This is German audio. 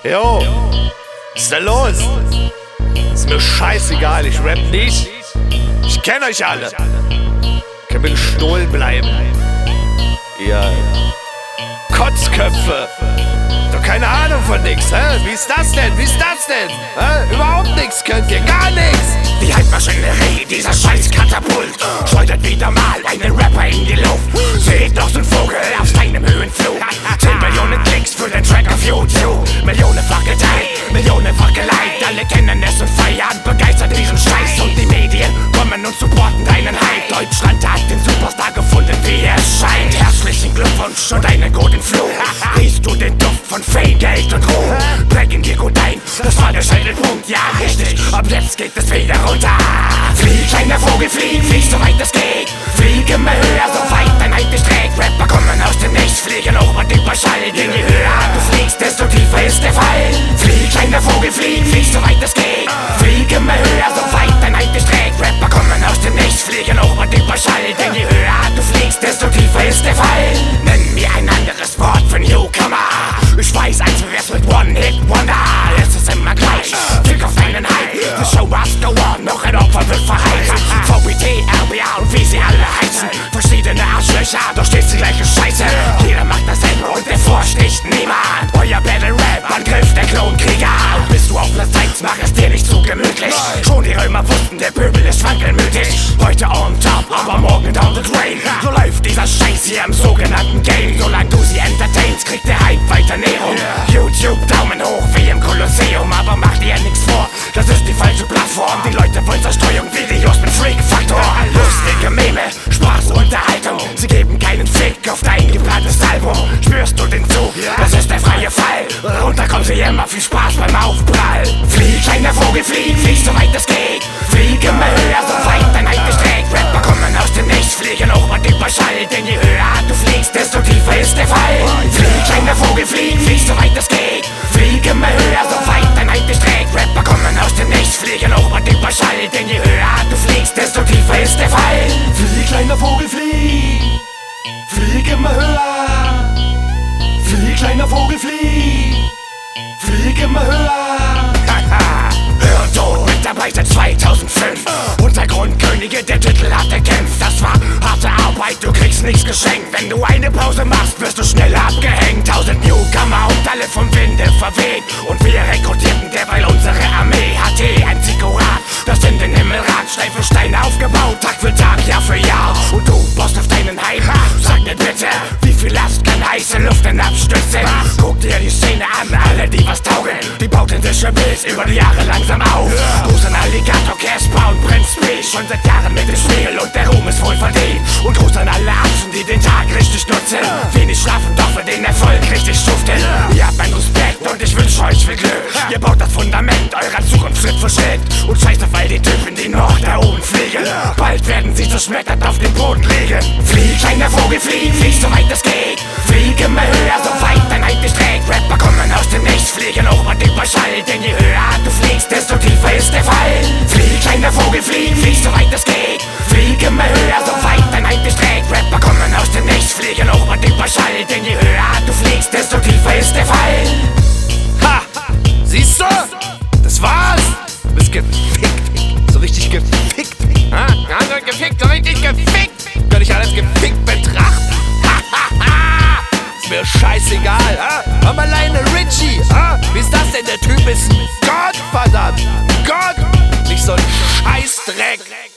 Jo, was ist denn los? Ist mir scheißegal, ich rap nicht. Ich kenn euch alle. Könnt mir gestohlen bleiben. Ihr Kotzköpfe. Doch keine Ahnung von nix, hä? Wie ist das denn? Wie ist das denn? Hä? Überhaupt nix könnt ihr, gar nix. Die Halbmaschinerie, dieser scheiß Katapult schleudert wieder mal einen Rapper in die Luft. Seht noch so'n Vogel auf seinem Höhenflug. 10 Millionen Klicks für den Track auf YouTube. Millionenfach geteilt, millionenfach geliked. Alle kennen es und feiern begeistert diesen Scheiß. Und die Medien kommen und supporten deinen Hype. Deutschland hat den Superstar gefunden, wie es scheint. Herzlichen Glückwunsch und einen guten Flug. Riechst du den Duft von Fame, Geld und Ruhm? Prägen dir gut ein, das war der Scheitelpunkt. Ja, richtig, ab jetzt geht es wieder runter. Flieg, kleiner Vogel, flieg, flieg so weit es geht. Flieg immer höher, so weit dein Halt dich trägt. Rapper kommen aus dem Nichts, fliegen hoch und überschallen. Denn je höher du fliegst, desto tiefer ist der Fall. Flieg, kleiner Vogel, flieg, flieg so weit es geht. Flieg immer höher, so weit dein Halt dich trägt. Rapper kommen aus dem Nichts, fliegen hoch und überschallen. Denn je höher du fliegst, desto tiefer ist der Fall. Nenn mir ein anderes Wort für Newcomer. Ich weiß, eins wär's mit One-Hit-Wonder. Es ist immer gleich, Fick auf deinen Hype. The show must go on, noch ein Opfer wird verheizt. VBT, RBA und wie sie alle heißen. Verschiedene Arschlöcher, doch stets die gleiche Scheiße. Jeder macht dasselbe und bevorsticht niemand. Euer Battle-Rap-Angriff, der Klonkrieger. Und bist du auf Platz 1, mach es dir nicht zu gemütlich. Schon die Römer wussten, der Pöbel ist wankelmütig. Heute on top, aber morgen down the drain. So läuft dieser Scheiß hier im sogenannten Game. Solange du sie entertainst, kriegt der Hype weiter Nährung. YouTube, Daumen hoch wie im Kolosseum. Aber mach dir nix vor, das ist die falsche Plattform. Die Leute wollen Zerstreuung, Videos mit Freak-Faktor. Lustige Meme, Spaß, Unterhaltung. Sie geben keinen Fick auf dein geplantes Album. Spürst du den Zug? Das ist der freie Fall. Runter kommen sie immer, viel Spaß beim Aufprall. Flieg, kleiner Vogel, flieg, flieg so weit es geht. Flieg immer höher, so weit dein Halt dich trägt. Rapper kommen aus dem Nichts, fliegen hoch und überschallen. Denn je höher du fliegst, desto tiefer ist der Fall. Flieg, kleiner Vogel, flieg, flieg so weit es geht. Flieg immer höher, so weit dein Halt dich trägt. Rapper kommen aus dem Nichts, fliegen hoch und überschallen. Denn je höher du fliegst, desto tiefer ist der Fall. Flieg, kleiner Vogel, flieg. Flieg immer höher. Flieg, kleiner Vogel, flieg. Flieg immer höher. Hör du, mit dabei seit 2005. Untergrundkönige, der Titel hat erkämpft. Das war harte Arbeit, du kriegst nichts geschenkt. Wenn du eine Pause machst, wirst du schnell abgehängt. 1000 Newcomer und alle vom Winde verweht. Und wir rekrutierten derweil unsere Armee. HT, ein Zikorat, das in den Himmel ragt. Stein für Stein aufgebaut, Tag für Tag, Jahr für Jahr. Und du baust auf deinen Hype. Sag mir bitte, wie viel Last kann heiße Luft denn abstützen? Guck dir die Szene an, alle die was taugen. Die bauten sich für Bild über die Jahre langsam auf. Gruß an Alligator, Casper und Prinz P. Schon seit Jahren mit dem Spiel und der Ruhm ist wohl verdient. Und Gruß an alle Affen, die den Tag richtig nutzen. Wenig schlafen, doch für den Erfolg richtig schuften. Ihr habt meinen Respekt und ich wünsche euch viel Glück. Ihr baut das Fundament eurer Zukunft Schritt für Schritt. Und scheißt auf all die Typen, die noch da oben fliegen. Bald werden sie zerschmettert auf dem Boden liegen. Flieg, kleiner Vogel, flieg, flieg so weit es geht. Flieg immer höher, so weit dein Halt dich trägt. Rapper kommen aus dem Nichts, fliegen hoch und überschallen. Denn je höher du fliegst, desto tiefer ist der Fall. Flieg, kleiner Vogel, flieg, flieg so weit es geht. Flieg immer höher, so weit dein Halt dich trägt. Rapper kommen aus dem Nichts, fliegen hoch und überschallen. Denn je höher du fliegst, desto tiefer ist der Fall. Ha! Siehst du? Das war's! Du bist gefickt. So richtig gefickt. Ha? Ja, gefickt, so richtig gefickt. Kann ich alles gefickt betrachten? Ist mir scheißegal. Am alleine Richie. Wie ist das denn? Der Typ ist ein Gott, verdammt. Gott! Nicht so ein Scheißdreck.